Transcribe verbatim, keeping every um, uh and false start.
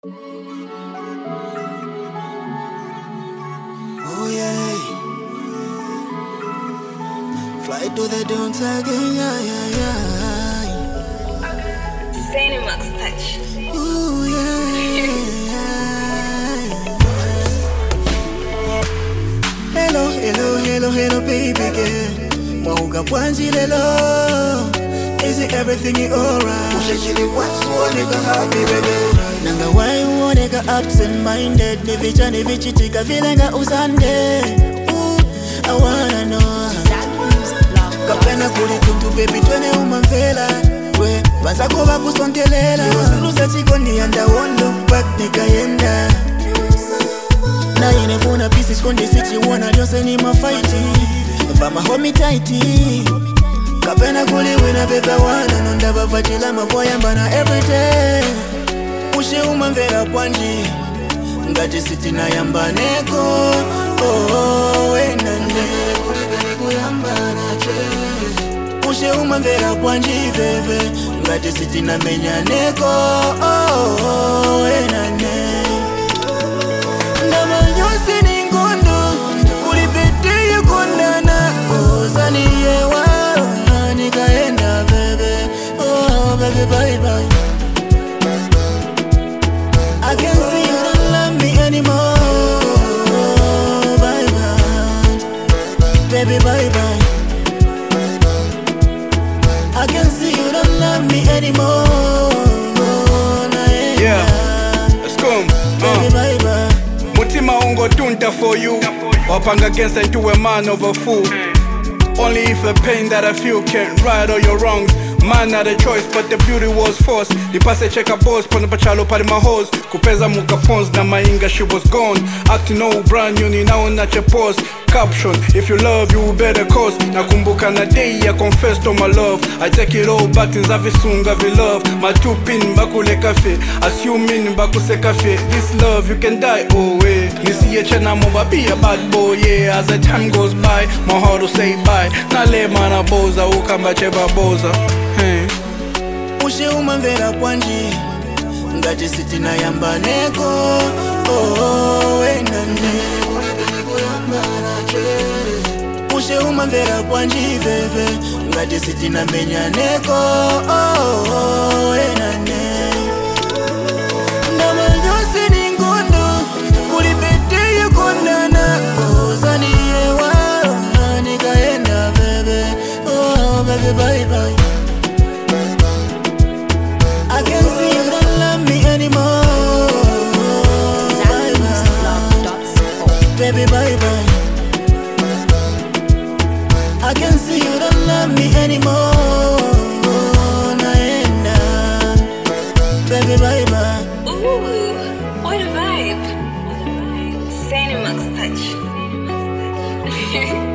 Oh yeah, fly to the dunes again, yeah, yeah, yeah. Cinemax touch. Ooh yeah. Hello, hello, hello, hello, baby girl. Mwahuga bwanji lelo. Is it everything alright? Ushachili what's uoneka happy baby. Nanga why uoneka absent-minded. Nivicha nivichitika vilenga uzande. Ooh, I wanna know. Kapena kulituntu baby twene umamvela. We, bazako bakusontelela. Yosuluza chiko niyanda wondo back nikayenda. Na inefuna pieces konde siti wana jose ni mafighti. Vama homi tighty. Kapena kuliwina bebe wana nonda bafatila mafoya mbana everyday. Ushe umamvera pwanji ngati siti na yambaneko. Oh, wenande kulibeni kuyambana che. Ushe umamvera pwanji bebe ngati siti na menyaneko. Oh, wenande ndamanyosi ni ngondo kulipete yukondana. Ozani yewa nikaenda bebe. Oh baby bye bye. I can see you don't love me anymore. Oh, bye bye. Baby bye bye. I can see you don't love me anymore. Oh, naenda. Yeah, let's go. Baby Uh. bye bye. Mutima ungo tunta for you. Wapanga against into a man of a fool. Only if the pain that I feel can right all your wrongs. Man had a choice, but the beauty was forced. The passe check a boss, pon pachalo pari my hose. Kupeza muka pons na mainga she was gone. Acting all brand new, ni now na che pose. Caption, if you love, you better cause. Nakumbuka na day, I confess to my love. I take it all back, things have sunga vi love. My two pin, bakule cafe. Assuming bakuse cafe. This love, you can die, oh way. Nisi ye chena moba, be a bad boy, yeah. As the time goes by, my heart will say bye. Na le mana boza, ukamba cheba boza. Hey. Ushe umamvera pwanji ngati siti na yambaneko. Oh, wenande kulibeni kuyambana che. Ushe umamvera pwanji bebe ngati siti na menyaneko. Oh, wenande ndamanyosi ni ngondo kulipete yukondana. Ozani yewa nikaenda bebe. Oh baby bye bye. I can see you don't love me anymore. Bye bye. Baby bye bye. I can see you don't love me anymore. Naenda. Baby bye bye. Ooh, what a vibe. Cinemax touch.